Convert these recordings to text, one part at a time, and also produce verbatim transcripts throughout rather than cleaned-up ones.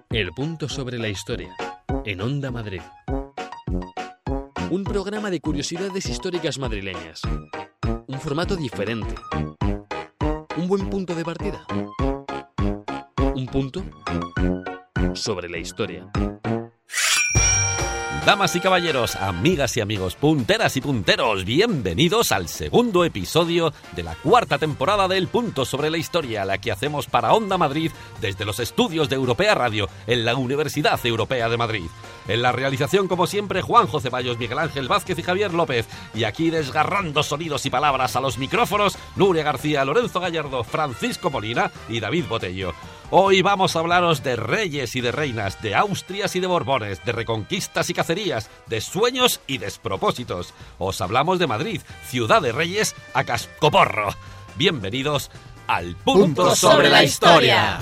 El punto sobre la historia, en Onda Madrid. Un programa de curiosidades históricas madrileñas. Un formato diferente. Un buen punto de partida. Un punto sobre la historia. Damas y caballeros, amigas y amigos, punteras y punteros, bienvenidos al segundo episodio de la cuarta temporada del Punto sobre la Historia, la que hacemos para Onda Madrid desde los estudios de Europea Radio en la Universidad Europea de Madrid. En la realización, como siempre, Juanjo Ceballos, Miguel Ángel Vázquez y Javier López. Y aquí desgarrando sonidos y palabras a los micrófonos, Nuria García, Lorenzo Gallardo, Francisco Molina y David Botello. Hoy vamos a hablaros de reyes y de reinas, de Austrias y de Borbones, de reconquistas y cacerías, de sueños y despropósitos. Os hablamos de Madrid, ciudad de reyes a cascoporro. Bienvenidos al Punto, Punto sobre la Historia.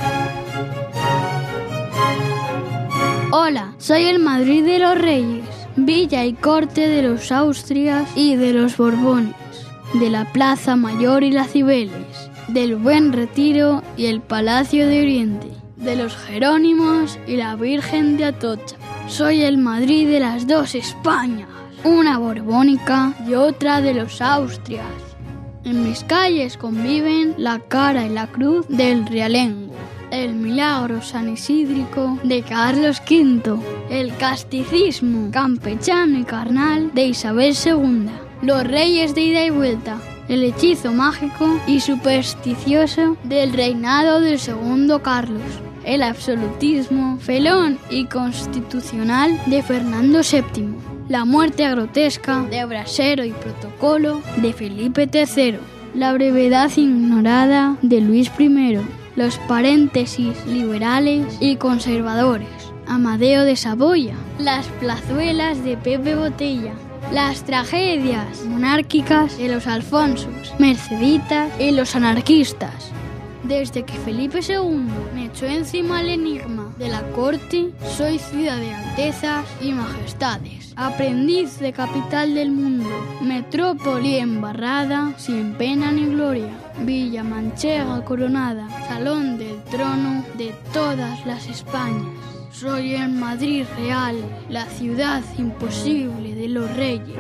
Hola, soy el Madrid de los Reyes, villa y corte de los Austrias y de los Borbones, de la Plaza Mayor y las Cibeles, del Buen Retiro y el Palacio de Oriente, de los Jerónimos y la Virgen de Atocha. Soy el Madrid de las dos Españas, una borbónica y otra de los Austrias. En mis calles conviven la cara y la cruz del realengo, el milagro sanisidrico de Carlos quinto, el casticismo campechano y carnal de Isabel segunda, los reyes de ida y vuelta, el hechizo mágico y supersticioso del reinado del segundo Carlos, el absolutismo felón y constitucional de Fernando séptimo, la muerte grotesca de brasero y protocolo de Felipe tercero, la brevedad ignorada de Luis primero, los paréntesis liberales y conservadores, Amadeo de Saboya, las plazuelas de Pepe Botella, las tragedias monárquicas de los Alfonsos, Merceditas y los anarquistas. Desde que Felipe segundo me echó encima el enigma de la corte, soy ciudad de altezas y majestades, aprendiz de capital del mundo, metrópoli embarrada, sin pena ni gloria, villa manchega coronada, salón del trono de todas las Españas. Soy el Madrid real, la ciudad imposible de los reyes.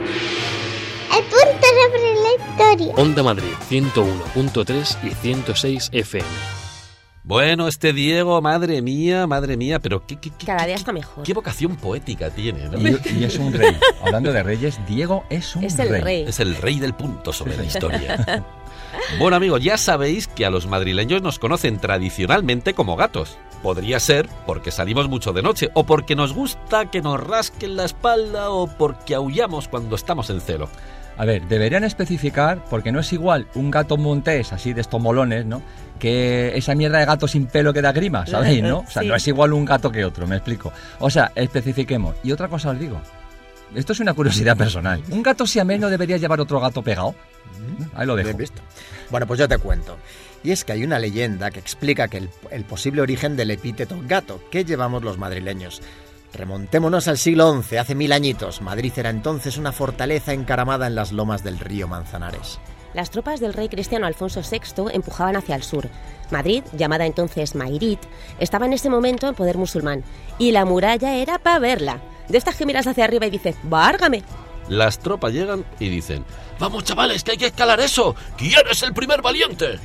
El punto sobre la historia. Onda Madrid, ciento uno punto tres y ciento seis F M. Bueno, este Diego, madre mía, madre mía, pero qué, qué, qué, cada día está mejor. Qué vocación poética tiene, ¿no? Y, y es un rey. Hablando de reyes, Diego es un es el rey. rey. Es el rey del punto sobre la historia. Bueno, amigos, ya sabéis que a los madrileños nos conocen tradicionalmente como gatos. Podría ser porque salimos mucho de noche, o porque nos gusta que nos rasquen la espalda, o porque aullamos cuando estamos en celo. A ver, deberían especificar, porque no es igual un gato montés, así de estos molones, ¿no?, que esa mierda de gato sin pelo que da grima, ¿sabéis, no? O sea, sí. No es igual un gato que otro, me explico. O sea, especifiquemos. Y otra cosa os digo, esto es una curiosidad personal. ¿Un gato siamés no debería llevar otro gato pegado? Ahí lo dejo. Bien visto. Bueno, pues yo te cuento. Y es que hay una leyenda que explica que el, el posible origen del epíteto gato que llevamos los madrileños. Remontémonos al siglo once, hace mil añitos. Madrid era entonces una fortaleza encaramada en las lomas del río Manzanares. Las tropas del rey cristiano Alfonso sexto empujaban hacia el sur. Madrid, llamada entonces Mairit, estaba en ese momento en poder musulmán. Y la muralla era para verla. De estas que miras hacia arriba y dices, ¡várgame! Las tropas llegan y dicen, ¡vamos, chavales, que hay que escalar eso! ¿Quién es el primer valiente?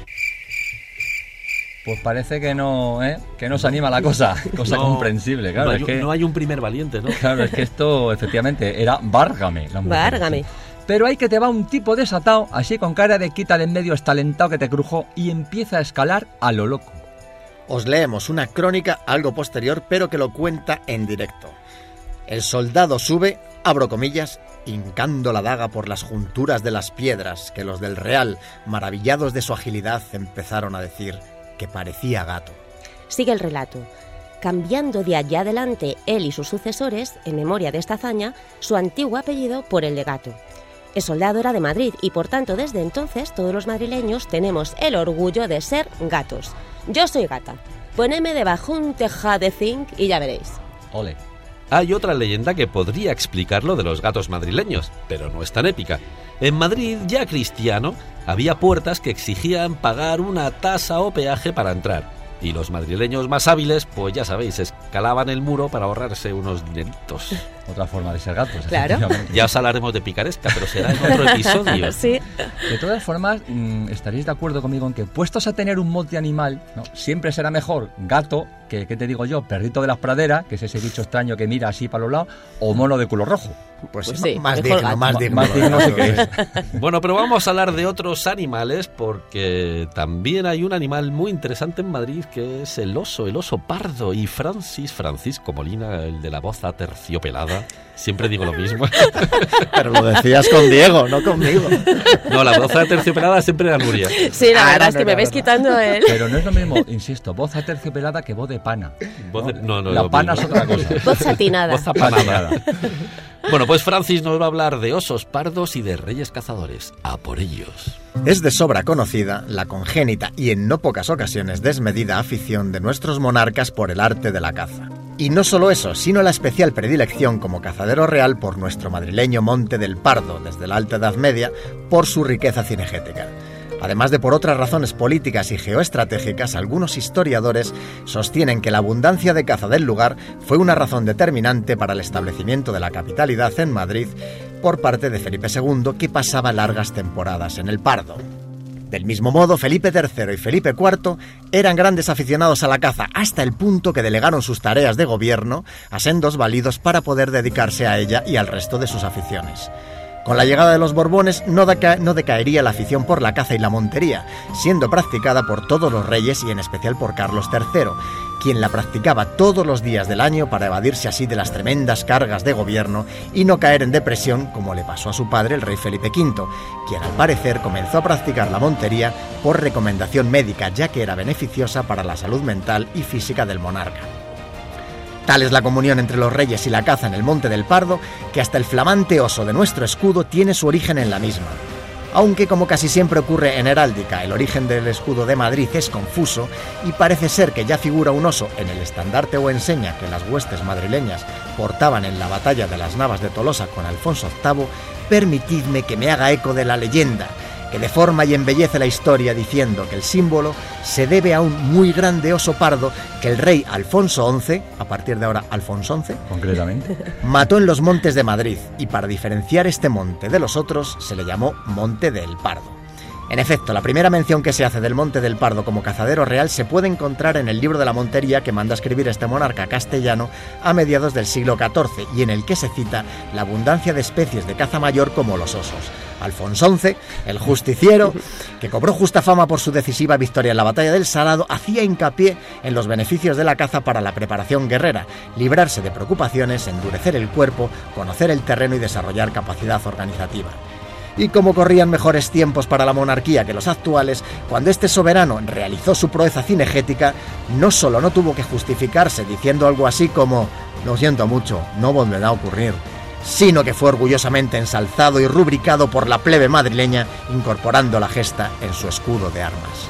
Pues parece que no, ¿eh? Que no se anima la cosa, cosa no, comprensible, claro. No hay, es que, no hay un primer valiente, ¿no? Claro, es que esto efectivamente era várgame. Várgame. Pero hay que te va un tipo desatado, así con cara de quítale en medio estalentado que te crujó, y empieza a escalar a lo loco. Os leemos una crónica algo posterior, pero que lo cuenta en directo. El soldado sube, abro comillas, hincando la daga por las junturas de las piedras, que los del Real, maravillados de su agilidad, empezaron a decir que parecía gato. Sigue el relato. Cambiando de allá adelante él y sus sucesores, en memoria de esta hazaña, su antiguo apellido por el de gato. El soldado era de Madrid y, por tanto, desde entonces todos los madrileños tenemos el orgullo de ser gatos. Yo soy gata. Ponedme debajo un teja de zinc y ya veréis. Ole. Hay otra leyenda que podría explicar lo de los gatos madrileños, pero no es tan épica. En Madrid, ya cristiano, había puertas que exigían pagar una tasa o peaje para entrar. Y los madrileños más hábiles, pues ya sabéis, escalaban el muro para ahorrarse unos dineritos. Otra forma de ser gatos. Claro. Ya os hablaremos de picaresca, pero será en otro episodio. Sí. De todas formas, mmm, estaréis de acuerdo conmigo en que, puestos a tener un monte animal, ¿no?, siempre será mejor gato que, ¿qué te digo yo?, perrito de las praderas, que es ese bicho extraño que mira así para los lados, o mono de culo rojo. Pues, Pues sí, sí, más mejor digno, gato. más digno. Más digno sí que es. Bueno, pero vamos a hablar de otros animales porque también hay un animal muy interesante en Madrid que es el oso, el oso pardo. Y Francis, Francisco Molina, el de la voz aterciopelada, siempre digo lo mismo. Pero lo decías con Diego, no conmigo. No, la voz aterciopelada siempre era Nuria. Sí, la Ah, verdad no, es que no, me no, vais no. quitando él. Pero no es lo mismo, insisto, voz aterciopelada que voz de pana. Voz de- no, no, La lo pana mismo. es otra cosa. Voz satinada. Voz apanada. Bueno, pues Francis nos va a hablar de osos pardos y de reyes cazadores. A por ellos. Es de sobra conocida la congénita y en no pocas ocasiones desmedida afición de nuestros monarcas por el arte de la caza. Y no solo eso, sino la especial predilección como cazadero real por nuestro madrileño Monte del Pardo desde la Alta Edad Media por su riqueza cinegética. Además de por otras razones políticas y geoestratégicas, algunos historiadores sostienen que la abundancia de caza del lugar fue una razón determinante para el establecimiento de la capitalidad en Madrid por parte de Felipe segundo, que pasaba largas temporadas en el Pardo. Del mismo modo, Felipe tercero y Felipe cuarto eran grandes aficionados a la caza, hasta el punto que delegaron sus tareas de gobierno a sendos válidos para poder dedicarse a ella y al resto de sus aficiones. Con la llegada de los Borbones no, deca- no decaería la afición por la caza y la montería, siendo practicada por todos los reyes y en especial por Carlos tercero, quien la practicaba todos los días del año para evadirse así de las tremendas cargas de gobierno y no caer en depresión como le pasó a su padre, el rey Felipe quinto, quien al parecer comenzó a practicar la montería por recomendación médica, ya que era beneficiosa para la salud mental y física del monarca. Tal es la comunión entre los reyes y la caza en el Monte del Pardo, que hasta el flamante oso de nuestro escudo tiene su origen en la misma. Aunque, como casi siempre ocurre en heráldica, el origen del escudo de Madrid es confuso y parece ser que ya figura un oso en el estandarte o enseña que las huestes madrileñas portaban en la batalla de las Navas de Tolosa con Alfonso octavo, permitidme que me haga eco de la leyenda, que deforma y embellece la historia diciendo que el símbolo se debe a un muy grande oso pardo que el rey Alfonso once, a partir de ahora Alfonso once, Concretamente. mató en los montes de Madrid, y para diferenciar este monte de los otros se le llamó Monte del Pardo. En efecto, la primera mención que se hace del Monte del Pardo como cazadero real se puede encontrar en el libro de la Montería que manda escribir este monarca castellano a mediados del siglo catorce, y en el que se cita la abundancia de especies de caza mayor como los osos. Alfonso once, el justiciero, que cobró justa fama por su decisiva victoria en la batalla del Salado, hacía hincapié en los beneficios de la caza para la preparación guerrera, librarse de preocupaciones, endurecer el cuerpo, conocer el terreno y desarrollar capacidad organizativa. Y como corrían mejores tiempos para la monarquía que los actuales, cuando este soberano realizó su proeza cinegética, no solo no tuvo que justificarse diciendo algo así como «lo siento mucho, no volverá a ocurrir», sino que fue orgullosamente ensalzado y rubricado por la plebe madrileña, incorporando la gesta en su escudo de armas.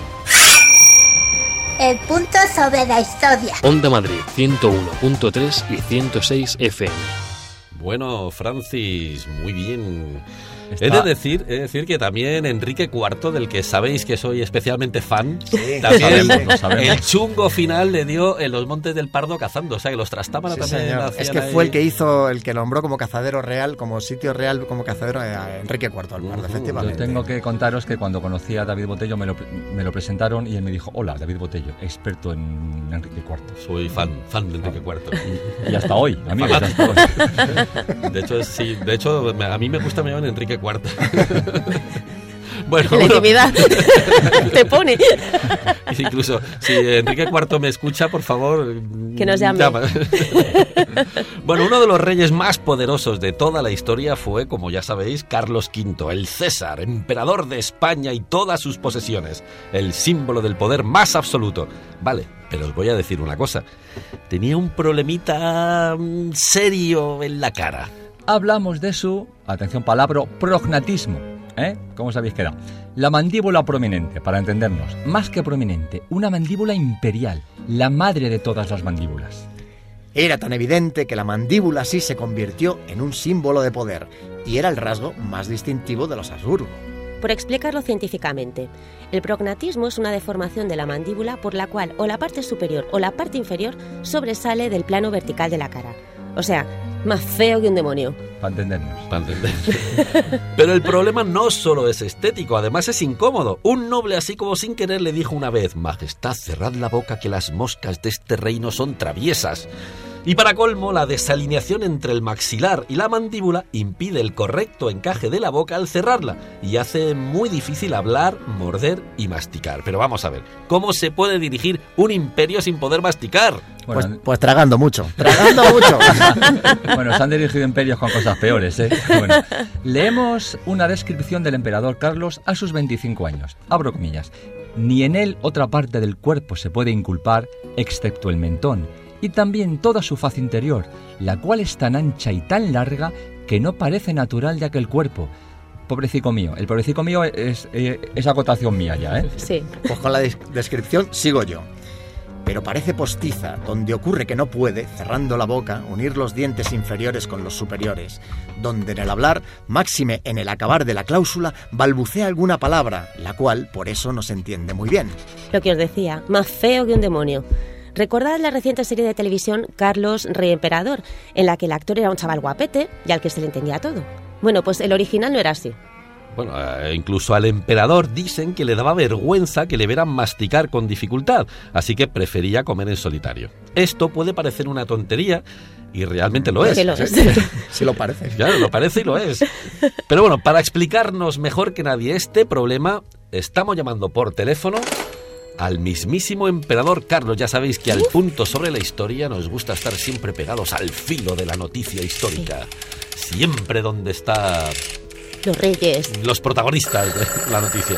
El punto sobre la historia. Onda Madrid ciento uno punto tres y ciento seis F M. Bueno, Francis, muy bien. Está- He de decir, he de decir que también Enrique cuarto, del que sabéis que soy especialmente fan, Sí, también lo sabemos, lo sabemos. el chungo final le dio en los Montes del Pardo cazando, o sea que los Trastámara Sí, también señor. hacían Es que ahí- fue el que hizo, el que nombró como cazadero real, como sitio real, como cazadero a Enrique cuarto del Pardo, Ujú. Yo efectivamente. tengo que contaros que cuando conocí a David Botello me lo, me lo presentaron y él me dijo, hola, David Botello, experto en Enrique cuarto. Soy fan, fan de Enrique cuarto. Y hasta hoy, amigos, hasta hoy. De hecho, sí, de hecho, me- a mí me gusta me llaman Enrique cuarto. Bueno, La uno- intimidad te pone. incluso si Enrique cuarto me escucha, por favor, Que nos llame. llama. Bueno, uno de los reyes más poderosos de toda la historia fue, como ya sabéis, Carlos quinto, el César, emperador de España y todas sus posesiones, el símbolo del poder más absoluto. Vale, pero os voy a decir una cosa. Tenía un problemita mm, serio en la cara. Hablamos de su, atención palabra, prognatismo. ¿Eh? ¿Cómo os habéis quedado? La mandíbula prominente, para entendernos. Más que prominente, una mandíbula imperial, la madre de todas las mandíbulas. Era tan evidente que la mandíbula así se convirtió en un símbolo de poder, y era el rasgo más distintivo de los Habsburgo. Por explicarlo científicamente, el prognatismo es una deformación de la mandíbula por la cual o la parte superior o la parte inferior sobresale del plano vertical de la cara. O sea, más feo que un demonio. Para entendernos. Para entendernos. Pero el problema no solo es estético, además es incómodo. Un noble así como sin querer le dijo una vez: Majestad, cerrad la boca que las moscas de este reino son traviesas. Y para colmo, la desalineación entre el maxilar y la mandíbula impide el correcto encaje de la boca al cerrarla y hace muy difícil hablar, morder y masticar. Pero vamos a ver, ¿cómo se puede dirigir un imperio sin poder masticar? Bueno, pues, pues tragando mucho, tragando mucho. Bueno, se han dirigido imperios con cosas peores, ¿eh? Bueno, leemos una descripción del emperador Carlos a sus veinticinco años. Abro comillas. Ni en él otra parte del cuerpo se puede inculpar, excepto el mentón, y también toda su faz interior, la cual es tan ancha y tan larga que no parece natural de aquel cuerpo. Pobrecico mío, el pobrecico mío es, es, es acotación mía ya, ¿eh? Sí. Pues con la des- descripción sigo yo. Pero parece postiza, donde ocurre que no puede, cerrando la boca, unir los dientes inferiores con los superiores, donde en el hablar, máxime en el acabar de la cláusula, balbucea alguna palabra, la cual por eso no se entiende muy bien. Lo que os decía, más feo que un demonio. Recordad la reciente serie de televisión Carlos, Rey Emperador, en la que el actor era un chaval guapete y al que se le entendía todo. Bueno, pues el original no era así. Bueno, eh, incluso al emperador dicen que le daba vergüenza que le vieran masticar con dificultad, así que prefería comer en solitario. Esto puede parecer una tontería, y realmente lo es. Que lo es. Sí lo parece. Claro, lo parece y lo es. Pero bueno, para explicarnos mejor que nadie este problema, estamos llamando por teléfono al mismísimo emperador Carlos. Ya sabéis que al punto sobre la historia nos gusta estar siempre pegados al filo de la noticia histórica. Siempre donde está... Los reyes. Los protagonistas de la noticia.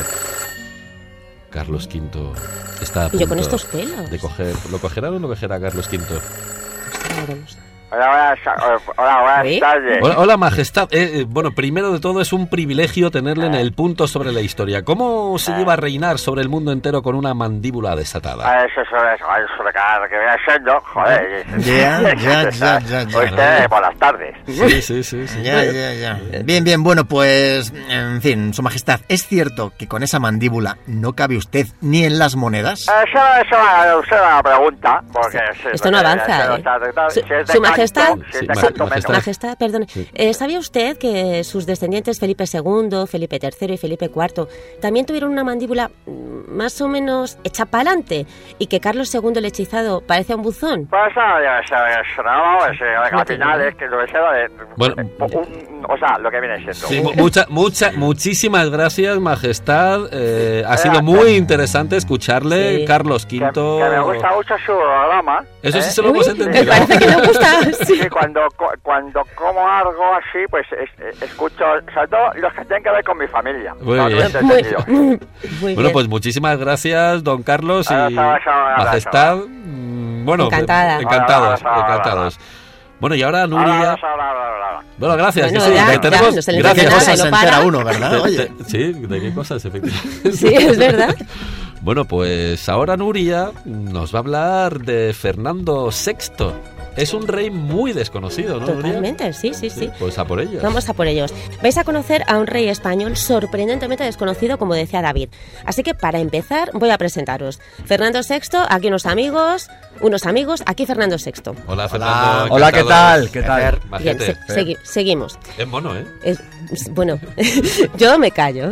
Carlos quinto está a punto Y yo con estos pelos. de coger... ¿Lo cogerá o no lo cogerá Carlos quinto? Ya veremos. Hola, buenas, hola, buenas ¿Sí? tardes. Hola, hola, majestad. Eh, eh, bueno, primero de todo es un privilegio tenerle en el punto sobre la historia. ¿Cómo se lleva a reinar sobre el mundo entero con una mandíbula desatada? Ah, Eso, eso, eso, eso, eso, que viene siendo, joder. Ya, ya, ya, ya, ya. Usted por las tardes. Sí, sí, sí, sí. Ya, ya, ya. Bien, bien, bueno, pues, en fin, Su Majestad, ¿es cierto que con esa mandíbula no cabe usted ni en las monedas? Eso, eso, eso es una pregunta. Porque, sí, Esto no porque avanza, ya se lo ¿eh? está tratando. Su- Si es de Su Majestad- canto, si es de Sí, canto, Majestad. menos. Majestad, perdone. Sí. Eh, ¿Sabía usted que sus descendientes Felipe segundo, Felipe tercero y Felipe cuarto también tuvieron una mandíbula mm, más o menos hecha para adelante y que Carlos segundo el hechizado parece un buzón? Pues eso, ya, eso, eso, no, eso, al final es que lo que sea de... Bueno. un- o sea, lo que viene siendo. Sí, un- mucha, mucha, muchísimas gracias, majestad. Eh, ha sido Eh, muy interesante escucharle, Sí. Carlos que, quinto. que me gusta mucho su programa. Eso sí ¿eh? se lo hemos entendido. Me parece que le gusta. Sí. Sí, cuando, cu- cuando como algo así, pues es- es- escucho, sobre todo los que tienen que ver con mi familia. Muy No, bien. no te he Muy, entendido. muy Bueno, bien. pues muchísimas gracias, don Carlos y Abrazo, abrazo, abrazo. majestad. Mm, Bueno, Encantada. eh, encantados, Abrazo, abrazo. encantados. Bueno, y ahora Ahora, Nuria. ahora, ahora, ahora, ahora. Bueno, gracias. Bueno, que sí, ya, que ya, tenemos. no se le ¿De qué entiende gracias. nada, cosas se no para. entera uno, verdad? Oye. Sí, ¿de qué cosas, efectivamente? Sí, es verdad. Bueno, pues ahora Nuria nos va a hablar de Fernando sexto. Es un rey muy desconocido, ¿no, Nuria? Totalmente, sí, sí, sí. Pues a por ello. Vamos a por ellos. Vais a conocer a un rey español sorprendentemente desconocido, como decía David. Así que para empezar voy a presentaros. Fernando sexto, aquí unos amigos, unos amigos, aquí Fernando sexto. Hola, Fernando. Hola, ¿qué tal? encantados. ¿Qué tal? Bien, Majete. se- segui- seguimos. Es mono, ¿eh? Es- bueno, yo me callo.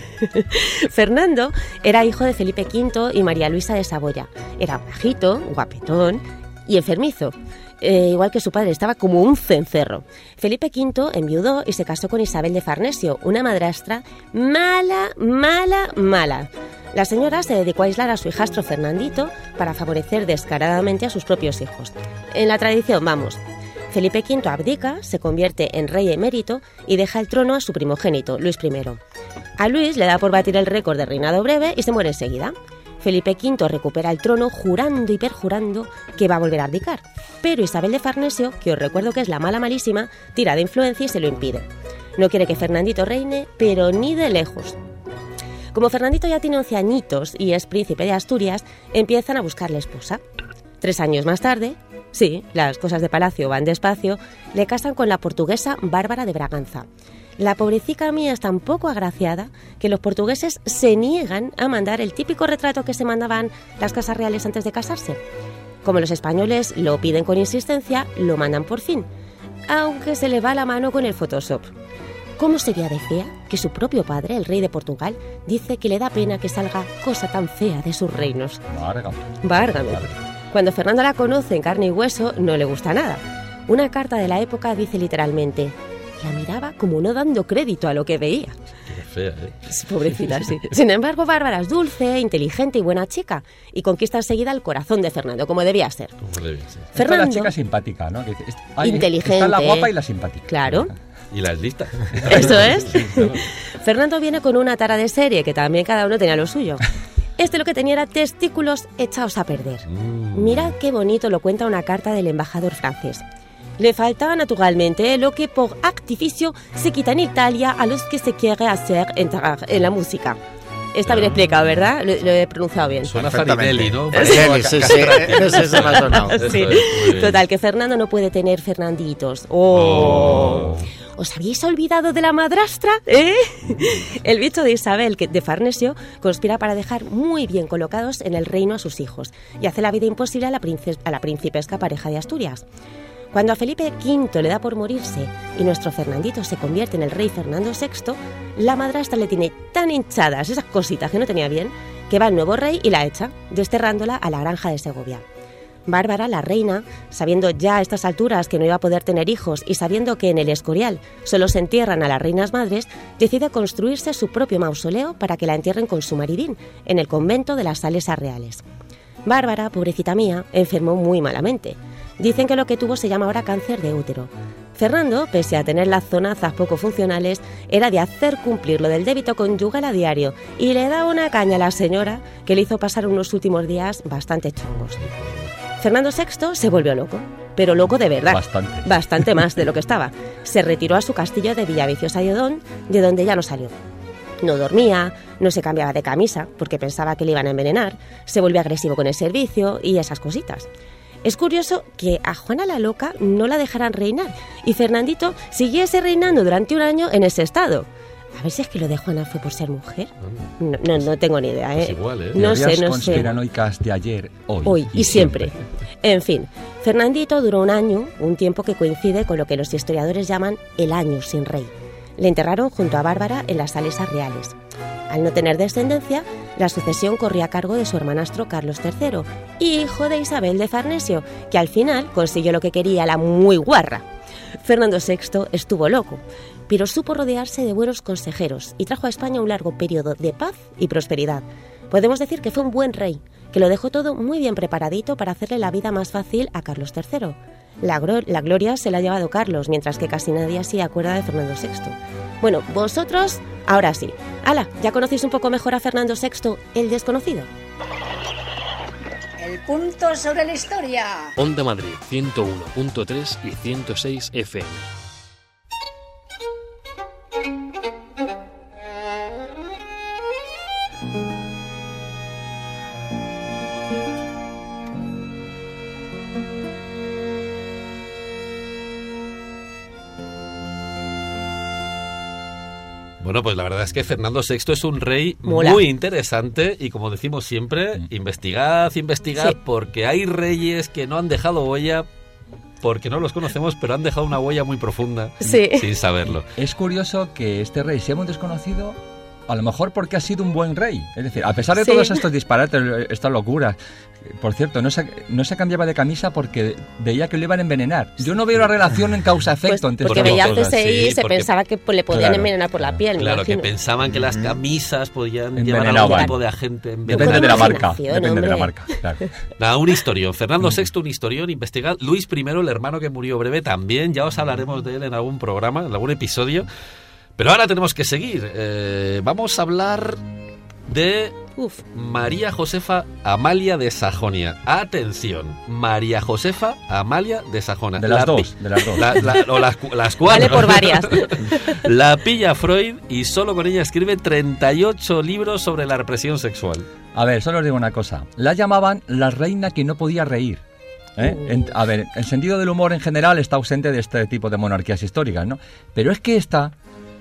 Fernando era hijo de Felipe quinto y María Luisa de Saboya. Era bajito, guapetón y enfermizo. Eh, igual que su padre, estaba como un cencerro. Felipe quinto enviudó y se casó con Isabel de Farnesio, una madrastra mala, mala, mala. La señora se dedicó a aislar a su hijastro Fernandito para favorecer descaradamente a sus propios hijos. En la tradición, vamos. Felipe quinto abdica, se convierte en rey emérito y deja el trono a su primogénito, Luis primero. A Luis le da por batir el récord de reinado breve y se muere enseguida. Felipe quinto recupera el trono jurando y perjurando que va a volver a abdicar. Pero Isabel de Farnesio, que os recuerdo que es la mala malísima, tira de influencia y se lo impide. No quiere que Fernandito reine, pero ni de lejos. Como Fernandito ya tiene once añitos y es príncipe de Asturias, empiezan a buscarle esposa. Tres años más tarde, sí, las cosas de palacio van despacio, le casan con la portuguesa Bárbara de Braganza. La pobrecica mía es tan poco agraciada que los portugueses se niegan a mandar el típico retrato que se mandaban las casas reales antes de casarse. Como los españoles lo piden con insistencia, lo mandan por fin, aunque se le va la mano con el Photoshop. ¿Cómo sería de fea que su propio padre, el rey de Portugal, dice que le da pena que salga cosa tan fea de sus reinos? Várgame. Várgame. Cuando Fernando la conoce en carne y hueso, no le gusta nada. Una carta de la época dice literalmente: la miraba como no dando crédito a lo que veía. Qué fea, ¿eh? Pobrecita, sí. Sin embargo, Bárbara es dulce, inteligente y buena chica, y conquista enseguida el corazón de Fernando, como debía ser. Como debía ser. Fernando, Esta es la chica simpática, ¿no? Que es- ay, inteligente. Está la guapa y la simpática. Claro. Y las listas. Eso es. Sí, claro. Fernando viene con una tara de serie, que también cada uno tenía lo suyo. Este lo que tenía era testículos echados a perder. Mm. Mirad qué bonito lo cuenta una carta del embajador francés. Le faltaba naturalmente lo que por artificio se quita en Italia a los que se quiere hacer entrar en la música. Está bien explicado, ¿verdad? Lo, lo he pronunciado bien. Suena Perfectamente. Farinelli, ¿no? Farinelli, sí, sí, ese se me ha sonado. Eso Sí. es, muy bien. Total, que Fernando no puede tener Fernanditos. ¡Oh! ¿Os habéis olvidado de la madrastra? ¿Eh? El bicho de Isabel, que de Farnesio, conspira para dejar muy bien colocados en el reino a sus hijos y hace la vida imposible a la, princes- a la principesca pareja de Asturias. Cuando a Felipe quinto le da por morirse y nuestro Fernandito se convierte en el rey Fernando sexto, la madrastra le tiene tan hinchadas esas cositas que no tenía bien, que va el nuevo rey y la echa, desterrándola a la granja de Segovia. Bárbara, la reina, sabiendo ya a estas alturas que no iba a poder tener hijos y sabiendo que en el Escorial solo se entierran a las reinas madres, decide construirse su propio mausoleo para que la entierren con su maridín, en el convento de las Salesas Reales. Bárbara, pobrecita mía, enfermó muy malamente. Dicen que lo que tuvo se llama ahora cáncer de útero. Fernando, pese a tener las zonazas poco funcionales, era de hacer cumplir lo del débito conyugal a diario y le daba una caña a la señora que le hizo pasar unos últimos días bastante chungos. Fernando sexto se volvió loco, pero loco de verdad. Bastante. Bastante más de lo que estaba. Se retiró a su castillo de Villaviciosa y Odón, de donde ya no salió. No dormía, no se cambiaba de camisa porque pensaba que le iban a envenenar, se volvió agresivo con el servicio y esas cositas. Es curioso que a Juana la Loca no la dejaran reinar y Fernandito siguiese reinando durante un año en ese estado. A ver si es que lo de Juana fue por ser mujer. No, no, no tengo ni idea, ¿eh? Pues igual, ¿eh? No sé, Teorías no sé. conspiranoicas de ayer, hoy. Hoy y siempre. En fin, Fernandito duró un año, un tiempo que coincide con lo que los historiadores llaman el año sin rey. Le enterraron junto a Bárbara en las Salesas Reales. Al no tener descendencia, la sucesión corría a cargo de su hermanastro Carlos tercero, hijo de Isabel de Farnesio, que al final consiguió lo que quería, la muy guarra. Fernando sexto estuvo loco, pero supo rodearse de buenos consejeros y trajo a España un largo periodo de paz y prosperidad. Podemos decir que fue un buen rey, que lo dejó todo muy bien preparadito para hacerle la vida más fácil a Carlos tercero. La, gro- la gloria se la ha llevado Carlos, mientras que casi nadie así acuerda de Fernando sexto. Bueno, vosotros, ahora sí. ¡Hala! ¿Ya conocéis un poco mejor a Fernando sexto, el desconocido? El punto sobre la historia. Onda Madrid ciento uno punto tres y ciento seis F M. Bueno, pues la verdad es que Fernando sexto es un rey Mola. muy interesante y, como decimos siempre, investigad, investigad, Sí. porque hay reyes que no han dejado huella, porque no los conocemos, pero han dejado una huella muy profunda Sí. sin saberlo. Es curioso que este rey sea un desconocido, a lo mejor porque ha sido un buen rey. Es decir, a pesar de Sí. todos estos disparates, estas locuras, por cierto, no se, no se cambiaba de camisa porque veía que lo iban a envenenar. Yo no veo la relación en causa-efecto Pues entre porque estas veía dos el cosas. C S I y sí, se porque- pensaba que pues, le podían Claro, envenenar por la piel, me Claro, que imagino. pensaban que las camisas podían llevar Envenenaban. algún tipo de agente Depende envenenado. de la marca. imaginación, Depende de la hombre. marca, claro. Nada, un historión. Fernando sexto, un historión, investigad. Luis primero, el hermano que murió breve, también. Ya os hablaremos de él en algún programa, en algún episodio. Pero ahora tenemos que seguir. Eh, vamos a hablar de Uf, María Josefa Amalia de Sajonia. Atención, María Josefa Amalia de Sajonia. De las La dos, pi- de las dos. La- la- o las, cu- las cuatro. vale por varias. La pilla Freud y solo con ella escribe treinta y ocho libros sobre la represión sexual. A ver, solo os digo una cosa. La llamaban la reina que no podía reír. ¿eh? Uh. En- a ver, el sentido del humor en general está ausente de este tipo de monarquías históricas, ¿no? Pero es que esta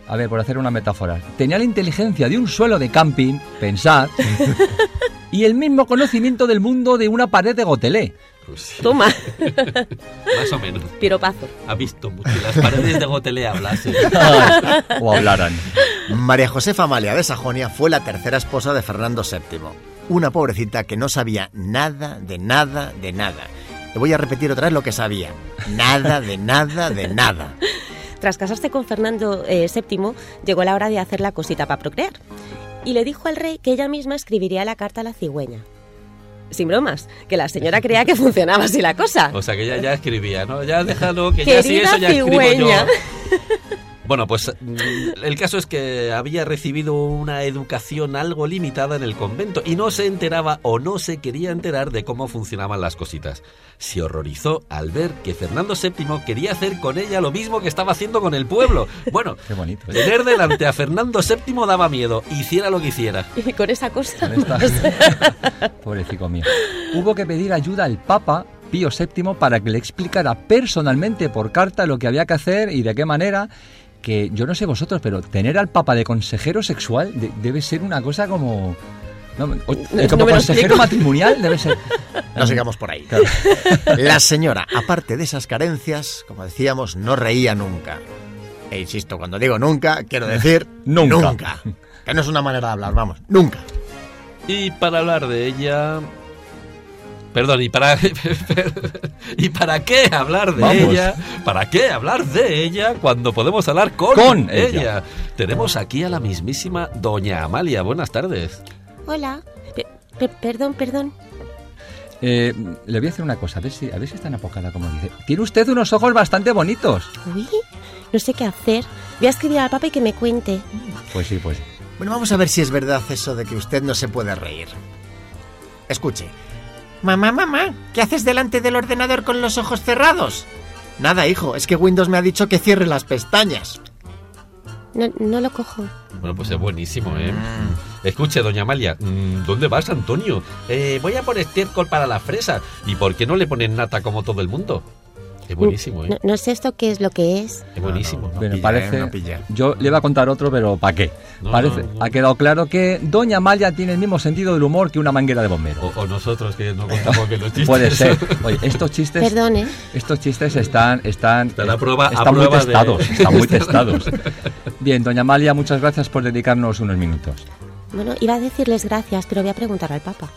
a ver, por hacer una metáfora, tenía la inteligencia de un suelo de camping, pensad, y el mismo conocimiento del mundo de una pared de Gotelé. Pues sí. Toma. Más o menos. Piropazo. Ha visto mucho. Las paredes de Gotelé hablasen. O hablaran. María Josefa Amalia de Sajonia fue la tercera esposa de Fernando séptimo. Una pobrecita que no sabía nada, de nada, de nada. Te voy a repetir otra vez lo que sabía. Nada, de nada, de nada. Tras casarse con Fernando eh, séptimo, llegó la hora de hacer la cosita para procrear. Y le dijo al rey que ella misma escribiría la carta a la cigüeña. Sin bromas, que la señora creía que funcionaba así la cosa. O sea, que ella ya escribía, ¿no? Ya déjalo, que ya sí, eso ya cigüeña. escribo yo. Bueno, pues el caso es que había recibido una educación algo limitada en el convento y no se enteraba o no se quería enterar de cómo funcionaban las cositas. Se horrorizó al ver que Fernando séptimo quería hacer con ella lo mismo que estaba haciendo con el pueblo. Bueno, qué bonito, ¿eh? Tener delante a Fernando séptimo daba miedo, hiciera lo que hiciera. Y con esa cosa... Con esta... Pobrecito mío. Hubo que pedir ayuda al Papa Pío séptimo para que le explicara personalmente por carta lo que había que hacer y de qué manera... Que yo no sé vosotros, pero tener al Papa de consejero sexual de, debe ser una cosa como... No, o, no, como no consejero matrimonial debe ser... No sigamos por ahí. Claro. La señora, aparte de esas carencias, como decíamos, no reía nunca. E insisto, cuando digo nunca, quiero decir nunca. nunca. Que no es una manera de hablar, vamos, nunca. Y para hablar de ella... Perdón, ¿y para, ¿y para qué hablar de Vamos. ella? ¿Para qué hablar de ella cuando podemos hablar con, Con ella? ella. Tenemos aquí a la mismísima Doña Amalia. Buenas tardes. Hola. Pe- pe- perdón, perdón. Eh, le voy a hacer una cosa, a ver si, a ver si está apocada como dice. Tiene usted unos ojos bastante bonitos. Uy, no sé qué hacer. Voy a escribir al Papa y que me cuente. Pues sí, pues sí. Bueno, vamos a ver si es verdad eso de que usted no se puede reír. Escuche. Mamá, mamá, ¿qué haces delante del ordenador con los ojos cerrados? Nada, hijo, es que Windows me ha dicho que cierre las pestañas. No, no lo cojo. Bueno, pues es buenísimo, ¿eh? Mm. Escuche, Doña Amalia, ¿dónde vas, Antonio? Eh, voy a poner estiércol para la fresa. ¿Y por qué no le ponen nata como todo el mundo? Es buenísimo, ¿eh? No, no sé esto qué es lo que es. Es buenísimo. No, no, no Bueno, pilla, parece... eh, no pilla. Yo le iba a contar otro, pero ¿para qué? No, Parece, no, no. ha quedado claro que Doña Amalia tiene el mismo sentido del humor que una manguera de bombero. O, o nosotros que no contamos bien los chistes. Puede ser. Oye, estos chistes... Perdón, ¿eh? Estos chistes están... Están, Están a prueba- a están muy prueba de- testados. Están muy testados. Bien, Doña Amalia, muchas gracias por dedicarnos unos minutos. Bueno, iba a decirles gracias, pero voy a preguntar al Papa.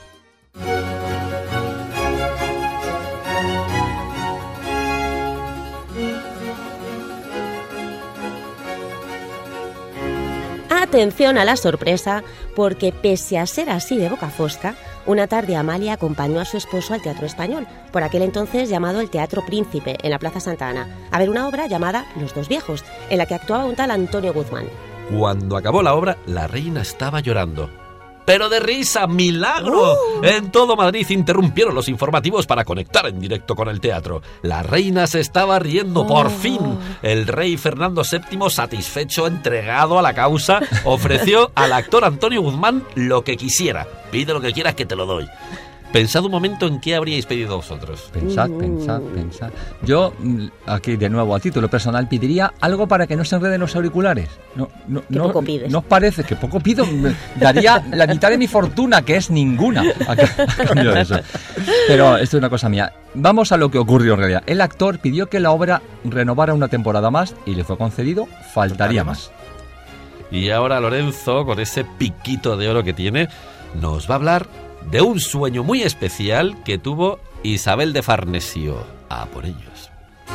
Atención a la sorpresa, porque pese a ser así de boca fosca, una tarde Amalia acompañó a su esposo al Teatro Español, por aquel entonces llamado el Teatro Príncipe, en la Plaza Santa Ana, a ver una obra llamada Los dos viejos, en la que actuaba un tal Antonio Guzmán. Cuando acabó la obra, la reina estaba llorando. ¡Pero de risa! ¡Milagro! ¡Uh! En todo Madrid interrumpieron los informativos para conectar en directo con el teatro. La reina se estaba riendo, por Oh. fin. El rey Fernando séptimo, satisfecho, entregado a la causa, ofreció al actor Antonio Guzmán lo que quisiera. Pide lo que quieras que te lo doy. Pensad un momento en qué habríais pedido vosotros. Pensad, Mm. pensad, pensad. Yo, mm, aquí de nuevo a título personal, pediría algo para que no se enreden los auriculares. No, no, Que no, poco pides. ¿No os parece que poco pido? Me daría la mitad de mi fortuna, que es ninguna, a ca- a cambio de eso. Pero esto es una cosa mía. Vamos a lo que ocurrió en realidad. El actor pidió que la obra renovara una temporada más y le fue concedido. Faltaría más. Y ahora Lorenzo, con ese piquito de oro que tiene, nos va a hablar de un sueño muy especial que tuvo Isabel de Farnesio. A por ellos.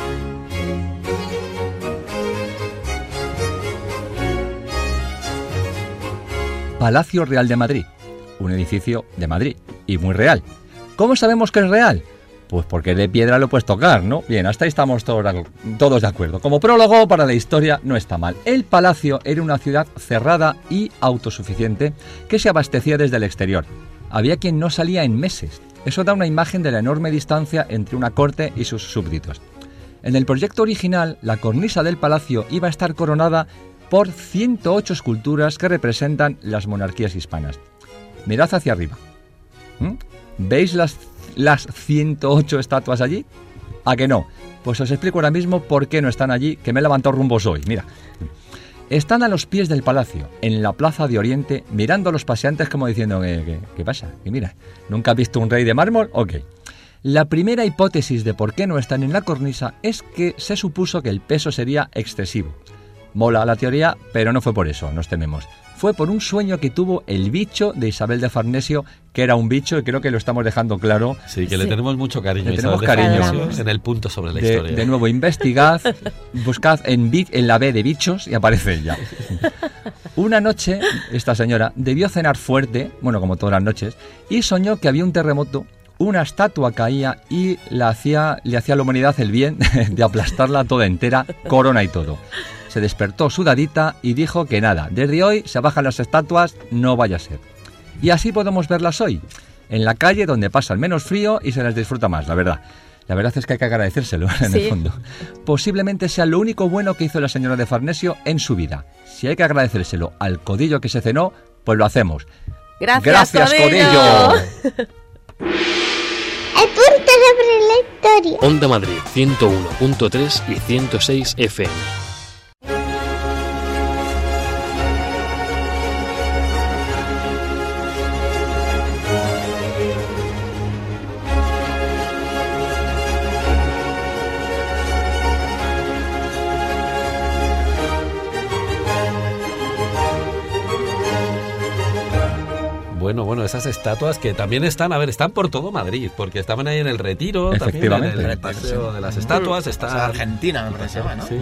Palacio Real de Madrid, un edificio de Madrid y muy real. ¿Cómo sabemos que es real? Pues porque de piedra lo puedes tocar, ¿no? Bien, hasta ahí estamos todos, todos de acuerdo. Como prólogo para la historia no está mal. El palacio era una ciudad cerrada y autosuficiente que se abastecía desde el exterior. Había quien no salía en meses. Eso da una imagen de la enorme distancia entre una corte y sus súbditos. En el proyecto original, la cornisa del palacio iba a estar coronada por ciento ocho esculturas que representan las monarquías hispanas. Mirad hacia arriba. ¿Mm? ¿Veis las, las ciento ocho estatuas allí? ¿A que no? Pues os explico ahora mismo por qué no están allí, que me he levantado rumbos hoy. Mira. Están a los pies del palacio, en la plaza de Oriente, mirando a los paseantes como diciendo, ¿qué, qué, qué pasa? Y mira, ¿nunca has visto un rey de mármol? Ok. La primera hipótesis de por qué no están en la cornisa es que se supuso que el peso sería excesivo. Mola la teoría, pero no fue por eso, nos tememos. Fue por un sueño que tuvo el bicho de Isabel de Farnesio, que era un bicho, y creo que lo estamos dejando claro. Sí, que sí. le tenemos mucho cariño. Le tenemos cariño. En el punto sobre la de, historia. De nuevo, investigad, buscad en, en la B de bichos y aparece ella. Una noche, esta señora debió cenar fuerte, bueno, como todas las noches, y soñó que había un terremoto, una estatua caía y la hacía, le hacía a la humanidad el bien de aplastarla toda entera, corona y todo. Se despertó sudadita y dijo que nada, desde hoy se bajan las estatuas, no vaya a ser. Y así podemos verlas hoy, en la calle donde pasa el menos frío y se las disfruta más, la verdad. La verdad es que hay que agradecérselo, en sí. el fondo. Posiblemente sea lo único bueno que hizo la señora de Farnesio en su vida. Si hay que agradecérselo al codillo que se cenó, pues lo hacemos. Gracias, Gracias codillo. codillo. El punto sobre la historia. Onda Madrid ciento uno punto tres y ciento seis F M. Bueno, bueno, esas estatuas que también están, a ver, están por todo Madrid, porque estaban ahí en el Retiro, efectivamente, también en el Paseo de las Estatuas, está... O sea, Argentina, me parece, ¿no? Sí.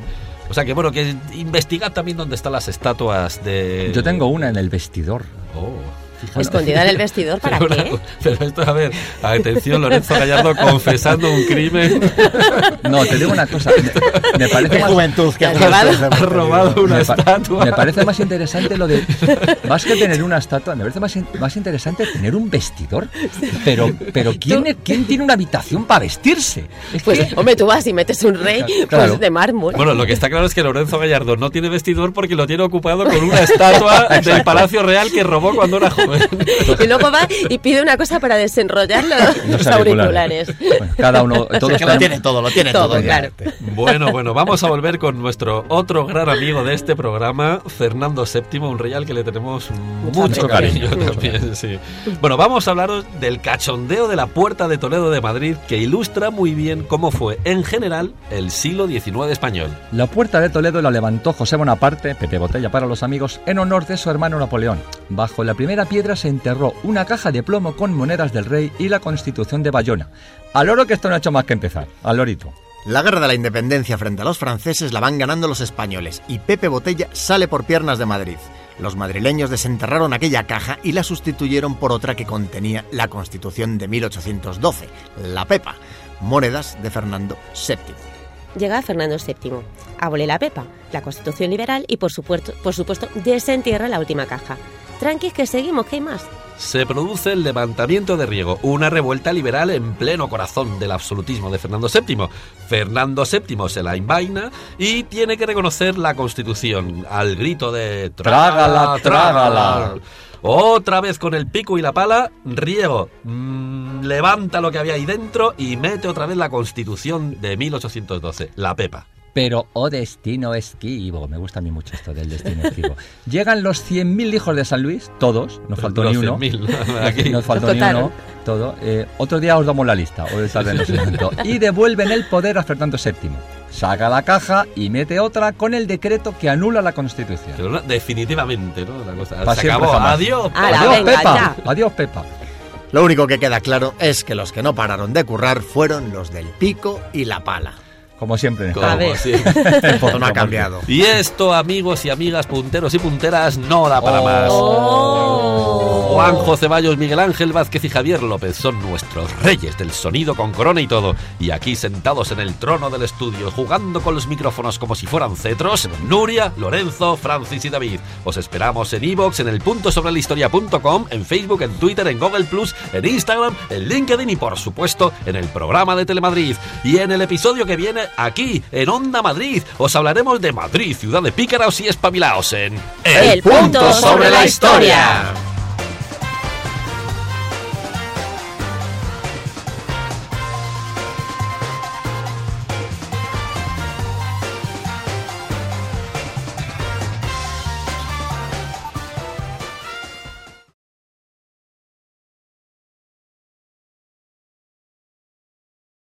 O sea que, bueno, que investigad también dónde están las estatuas de... Yo tengo una en el vestidor. Oh... Bueno, ¿escondida en el vestidor para pero, qué? Pero esto, a ver, atención, Lorenzo Gallardo confesando un crimen. No, te digo una cosa. Me, me parece más... juventud que has robado, has robado una me estatua. Me parece más interesante lo de... Más que tener una estatua, me parece más, más interesante tener un vestidor. Pero, pero ¿quién, ¿quién tiene una habitación para vestirse? Es pues, que... hombre, tú vas y metes un rey claro. pues, de mármol. Bueno, lo que está claro es que Lorenzo Gallardo no tiene vestidor porque lo tiene ocupado con una estatua del Palacio Real que robó cuando era joven. Y luego va y pide una cosa para desenrollar los, los auriculares. auriculares. Bueno, cada uno, todos es que lo tiene todo, lo tiene todo. todo claro. Bueno, bueno, vamos a volver con nuestro otro gran amigo de este programa, Fernando séptimo, un rey al que le tenemos mucho, mucho cariño, cariño también, sí. Bueno, vamos a hablaros del cachondeo de la Puerta de Toledo de Madrid, que ilustra muy bien cómo fue, en general, el siglo diecinueve español. La Puerta de Toledo la levantó José Bonaparte, Pepe Botella para los amigos, en honor de su hermano Napoleón. Bajo la primera piedra se enterró una caja de plomo con monedas del rey y la Constitución de Bayona. Al oro que esto no ha hecho más que empezar, al lorito. La guerra de la independencia frente a los franceses la van ganando los españoles y Pepe Botella sale por piernas de Madrid. Los madrileños desenterraron aquella caja y la sustituyeron por otra que contenía la Constitución de mil ochocientos doce, la Pepa, monedas de Fernando séptimo. Llega Fernando séptimo, abole la Pepa, la Constitución liberal y por supuesto, por supuesto desentierra la última caja. Tranquis que seguimos, ¿qué hay más? Se produce el levantamiento de Riego, una revuelta liberal en pleno corazón del absolutismo de Fernando séptimo. Fernando séptimo se la envaina y tiene que reconocer la Constitución al grito de ¡Trágala, trágala! Otra vez con el pico y la pala, Riego mmm, levanta lo que había ahí dentro y mete otra vez la Constitución de mil ochocientos doce, la Pepa. Pero, oh destino esquivo, me gusta a mí mucho esto del destino esquivo. Llegan los cien mil hijos de San Luis, todos, nos faltó los ni uno. cien mil, aquí. Nos faltó ni uno, todo. Eh, otro día os damos la lista, hoy saldremos el momento. Y devuelven el poder a Fernando séptimo. Saca la caja y mete otra con el decreto que anula la Constitución. Pero no, definitivamente, ¿no? La cosa. Pa Se acabó. Jamás. Adiós, ah, Adiós, venga, Pepa. Ya. Adiós, Pepa. Lo único que queda claro es que los que no pararon de currar fueron los del pico y la pala. Como siempre. Como siempre. Esto no ha cambiado. Y esto, amigos y amigas, punteros y punteras, no da para oh. más. Oh. Juanjo Ceballos, Miguel Ángel Vázquez y Javier López son nuestros reyes del sonido con corona y todo. Y aquí sentados en el trono del estudio, jugando con los micrófonos como si fueran cetros, Nuria, Lorenzo, Francis y David. Os esperamos en iVoox, en el punto sobre la historia punto com, en Facebook, en Twitter, en Google Plus, en Instagram, en LinkedIn y por supuesto en el programa de Telemadrid. Y en el episodio que viene aquí, en Onda Madrid, os hablaremos de Madrid, ciudad de pícaros y espabilaos en El, el punto sobre la historia.